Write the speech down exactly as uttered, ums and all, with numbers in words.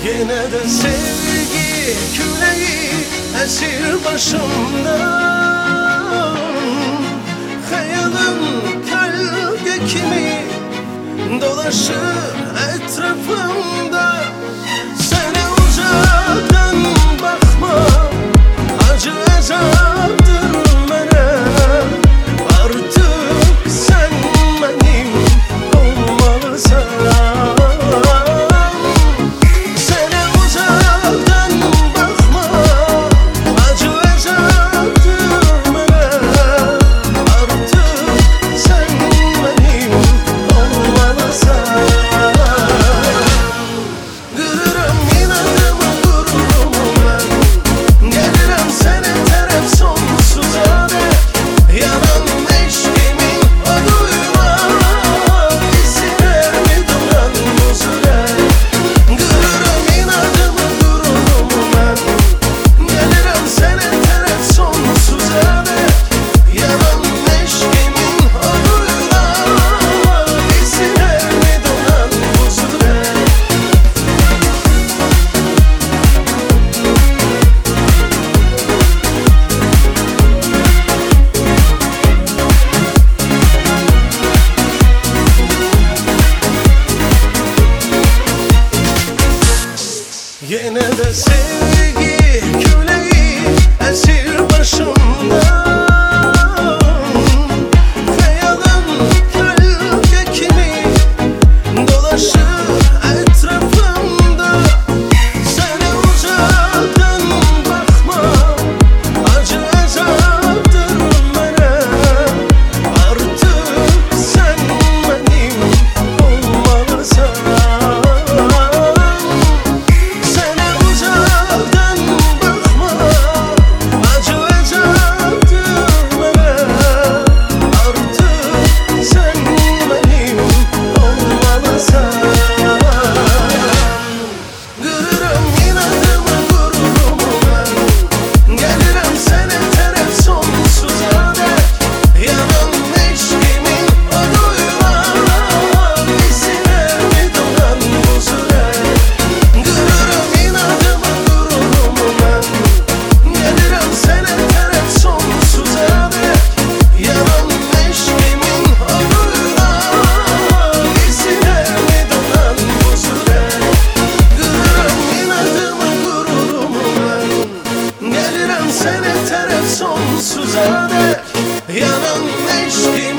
Yine de sevgi küleği esir başımdan. Hayalım gölge kimi dolaşır etrafımda. Seni uzaktan bakma, acı azaptır bana. Artık sen benim olmalısın. Yine de sevgi küleği esir başımdan. Hayalım gölge kimi dolaşır etrafımda. Seni uzaktan bakma, acı azaptır bana. Artık sen benim olmalısın. Seni terep sonsuza dek yanan eşkim.